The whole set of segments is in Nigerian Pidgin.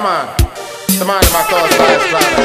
Come on. Come on, my thoughts last planet.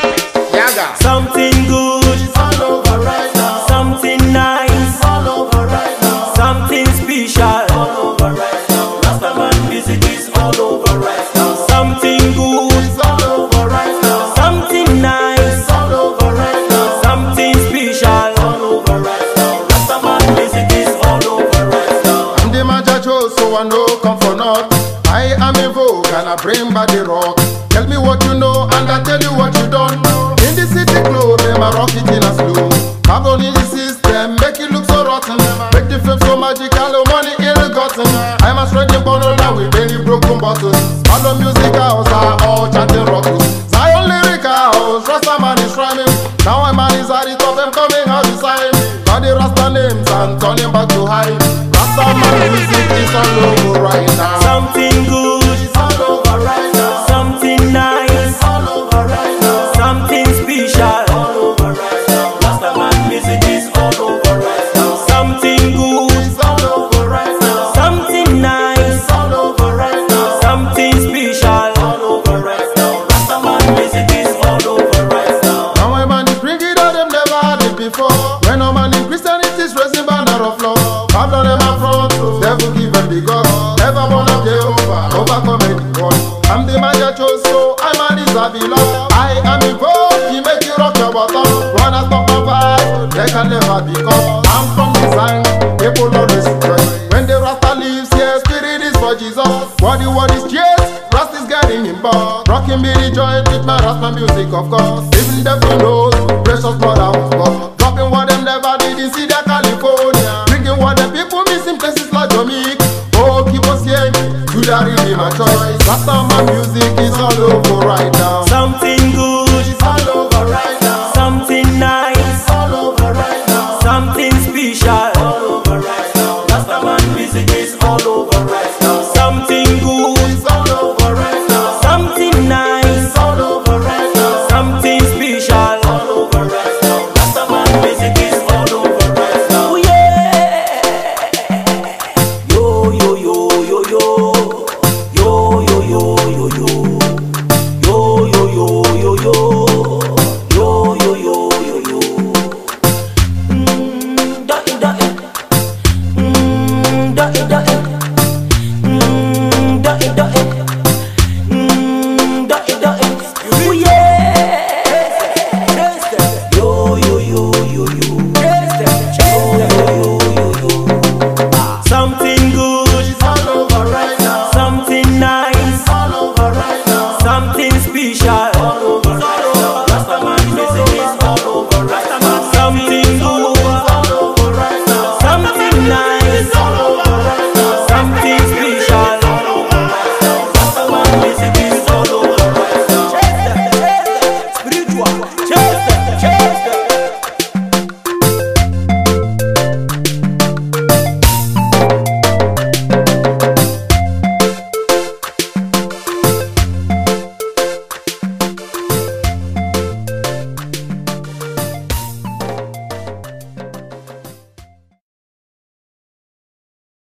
Yaga. Something good It's all over right now. something nice, All over right now. something special. All over right now. Rastaman music is all over right now. Something good, It's all over right now. something nice, It's all over right now. something special. All over right now. Rastaman music is all over right now. I'm the majacho, so I know come for naught. I am in vogue and I bring back the rock. Tell me what you know and I tell you what you don't know. In the city club, them I rock it in a slow. Carbon in the system, make it look so rotten. Make the fame so magical, money ill-gotten. I'm a straight bottle now with many broken bottles. All the music house are all chanting rock. Zion lyric house, Rastaman is rhyming. Now my man is at the top and coming out the sign. Got the Rasta names and turning back to high. Rastaman music is all over right now. Something good, It's all over right now. something nice, All over right now. something special. All over right now. Rastaman music is all over right now. Something good, It's all over right now. something nice, It's all over right now. something special. All over right now. Rastaman music is all over right now. Now my man is bringing out them never had it before. When a man in Christianity is raising banner of love. Pablo them up front, devil give them the God. Never born of Jehovah, overcome anyone. I'm the man that chose, so I'm a disabila. I am involved, he make you rock your bottom. Wanna stop my vibe, they can never be caught. I'm from design, people always rejoice. When the Rasta leaves here, spirit is for Jesus. What is cheers, Rasta is getting him back. Rocking me the joint with my Rasta music, of course. Even devil knows, precious blood I was born. Dropping what them never did in Cedar, California. Bringing what the people miss in places like Jamaica. Oh, keep us here, you that really my choice. Rastaman music is all over right now. Something good, It's all over right now. something nice, All over right now. something special. All